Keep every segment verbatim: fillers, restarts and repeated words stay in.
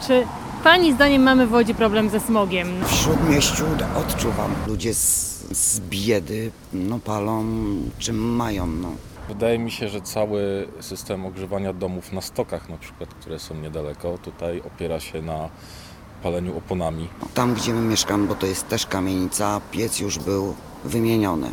Czy Pani zdaniem mamy w Łodzi problem ze smogiem? W Śródmieściu odczuwam. Ludzie z, z biedy no, palą czym mają. No. Wydaje mi się, że cały system ogrzewania domów na stokach na przykład, które są niedaleko, tutaj opiera się na paleniu oponami. Tam, gdzie my mieszkamy, bo to jest też kamienica, piec już był wymieniony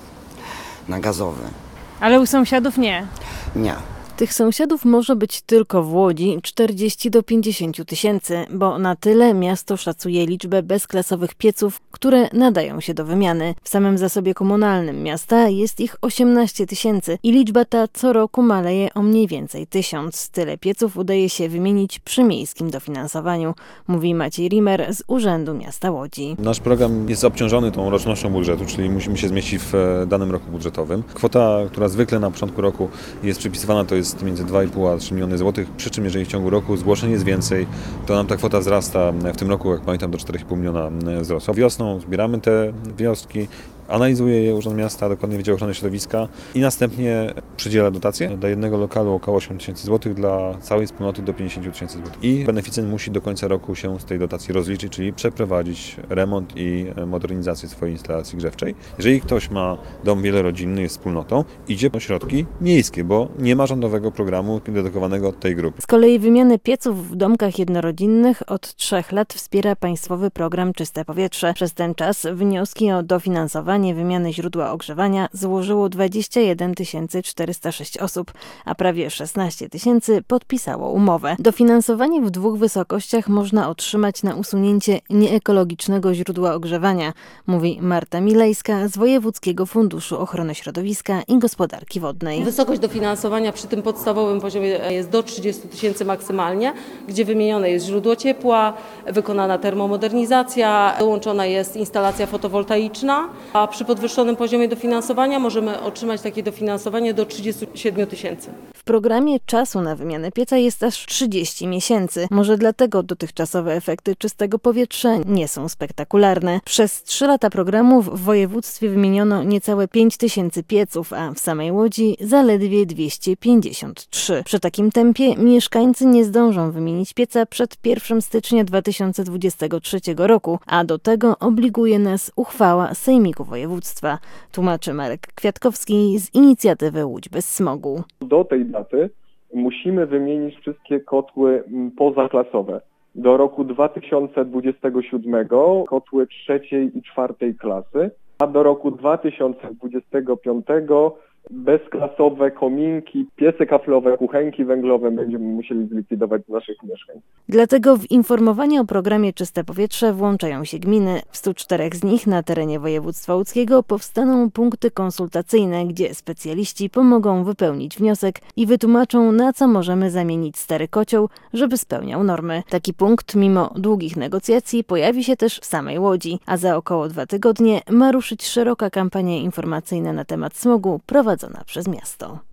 na gazowy. Ale u sąsiadów nie. Nie. Tych sąsiadów może być tylko w Łodzi czterdzieści do pięćdziesięciu tysięcy, bo na tyle miasto szacuje liczbę bezklasowych pieców, które nadają się do wymiany. W samym zasobie komunalnym miasta jest ich osiemnaście tysięcy i liczba ta co roku maleje o mniej więcej tysiąc. Tyle pieców udaje się wymienić przy miejskim dofinansowaniu, mówi Maciej Rimer z Urzędu Miasta Łodzi. Nasz program jest obciążony tą rocznością budżetu, czyli musimy się zmieścić w danym roku budżetowym. Kwota, która zwykle na początku roku jest przypisywana, to jest między dwa i pół a trzy miliony złotych, przy czym jeżeli w ciągu roku zgłoszeń jest więcej, to nam ta kwota wzrasta. W tym roku, jak pamiętam, do czterech i pół miliona wzrosła. Wiosną zbieramy te wnioski, analizuje je Urząd Miasta, dokładnie Wydział Ochrony Środowiska i następnie przydziela dotacje. Dla jednego lokalu około osiem tysięcy złotych, dla całej wspólnoty do pięćdziesiąt tysięcy złotych. I beneficjent musi do końca roku się z tej dotacji rozliczyć, czyli przeprowadzić remont i modernizację swojej instalacji grzewczej. Jeżeli ktoś ma dom wielorodzinny, jest wspólnotą, idzie po środki miejskie, bo nie ma rządowego programu dedykowanego tej grupie. Z kolei wymianę pieców w domkach jednorodzinnych od trzech lat wspiera państwowy program Czyste Powietrze. Przez ten czas wnioski o dofinansowanie wymiany źródła ogrzewania złożyło dwadzieścia jeden tysięcy czterysta sześć osób, a prawie szesnaście tysięcy podpisało umowę. Dofinansowanie w dwóch wysokościach można otrzymać na usunięcie nieekologicznego źródła ogrzewania, mówi Marta Milejska z Wojewódzkiego Funduszu Ochrony Środowiska i Gospodarki Wodnej. Wysokość dofinansowania przy tym podstawowym poziomie jest do trzydziestu tysięcy maksymalnie, gdzie wymienione jest źródło ciepła, wykonana termomodernizacja, dołączona jest instalacja fotowoltaiczna, a przy podwyższonym poziomie dofinansowania możemy otrzymać takie dofinansowanie do trzydziestu siedmiu tysięcy. W programie czasu na wymianę pieca jest aż trzydzieści miesięcy. Może dlatego dotychczasowe efekty czystego powietrza nie są spektakularne. Przez trzy lata programu w województwie wymieniono niecałe pięć tysięcy pieców, a w samej Łodzi zaledwie dwieście pięćdziesiąt trzy. Przy takim tempie mieszkańcy nie zdążą wymienić pieca przed pierwszego stycznia dwa tysiące dwudziestego trzeciego roku, a do tego obliguje nas uchwała Sejmiku Województwa, tłumaczy Marek Kwiatkowski z inicjatywy Łódź bez smogu. Do tej daty musimy wymienić wszystkie kotły pozaklasowe. Do roku dwa tysiące dwudziestego siódmego kotły trzeciej i czwartej klasy, a do roku dwa tysiące dwudziestego piątego bezklasowe kominki, piece kaflowe, kuchenki węglowe będziemy musieli zlikwidować z naszych mieszkań. Dlatego w informowanie o programie Czyste Powietrze włączają się gminy. W stu czterech z nich na terenie województwa łódzkiego powstaną punkty konsultacyjne, gdzie specjaliści pomogą wypełnić wniosek i wytłumaczą, na co możemy zamienić stary kocioł, żeby spełniał normy. Taki punkt, mimo długich negocjacji, pojawi się też w samej Łodzi, a za około dwa tygodnie ma ruszyć szeroka kampania informacyjna na temat smogu prowadzona przez miasto.